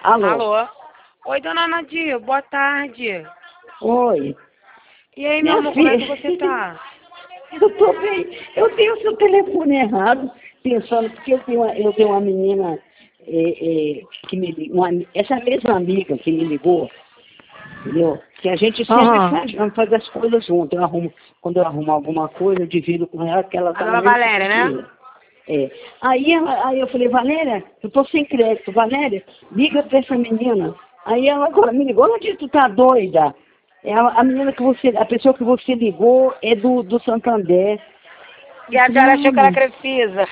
Alô? Alô? Oi, dona Nadia, boa tarde. Oi. E aí, meu Minha amor, como é que filha, você tá? eu tô bem. Eu tenho o seu telefone errado, pensando, porque eu tenho uma menina que me ligou, essa mesma amiga que me ligou, entendeu? Que a gente sempre Aham. faz as coisas junto. Quando eu arrumo alguma coisa, eu divido com ela, que ela A tá dona muito Valéria, né? dinheiro. É. Aí eu falei, Valéria, eu tô sem crédito. Valéria, liga pra essa menina. Aí ela agora me ligou, ela disse, tu tá doida? A menina que a pessoa que você ligou é do Santander. E Eu a falei, senhora achou que era não. Crefisa.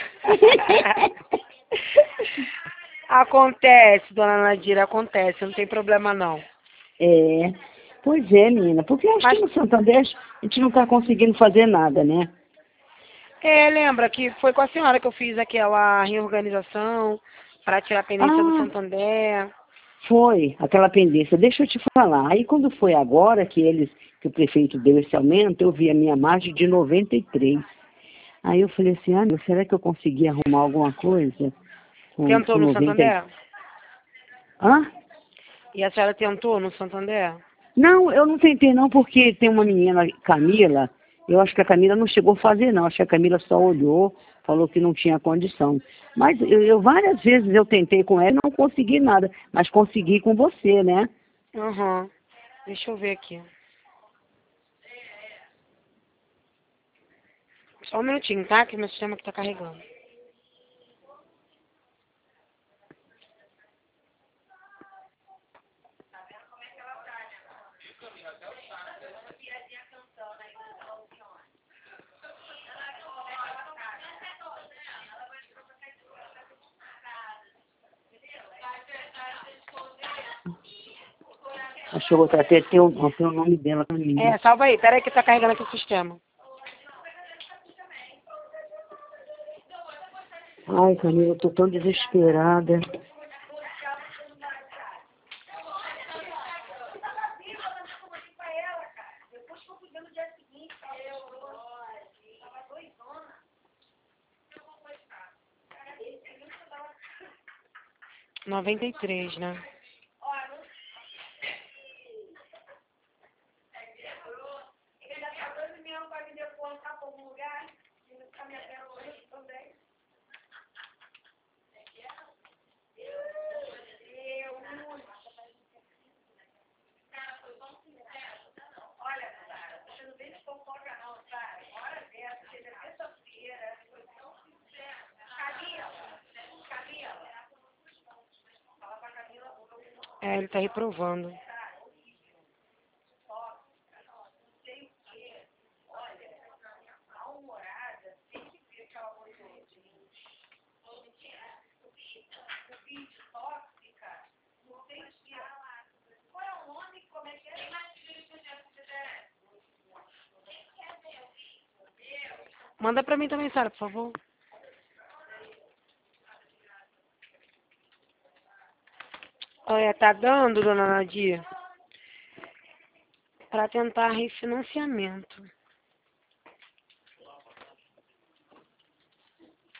Acontece, dona Nadira, acontece, não tem problema não. É, pois é, menina, porque eu acho que Mas, no Santander a gente não tá conseguindo fazer nada, né? lembra que foi com a senhora que eu fiz aquela reorganização para tirar a pendência do Ah, Santander. foi, aquela pendência. Deixa eu te falar. Aí quando foi agora que o prefeito deu esse aumento, eu vi a minha margem de 93. Aí eu falei assim, ah, meu, será que eu consegui arrumar alguma coisa Tentou com no 90? Santander? Hã? E a senhora tentou no Santander? Não, eu não tentei não, porque tem uma menina, Camila, eu acho que a Camila não chegou a fazer não, acho que a Camila só olhou, falou que não tinha condição. Mas várias vezes eu tentei com ela e não consegui nada, mas consegui com você, né? Aham. Deixa eu ver aqui. Só um minutinho, tá? Que meu sistema aqui tá carregando. Acho que eu vou até ter o nome dela pra mim. Salva aí. Pera aí que tá carregando aqui o sistema. Ai, Camila, eu tô tão desesperada. Noventa e três, né? Ele tá reprovando. Manda pra mim também, Sara, por favor. Olha, tá dando, dona Nadia, pra tentar refinanciamento.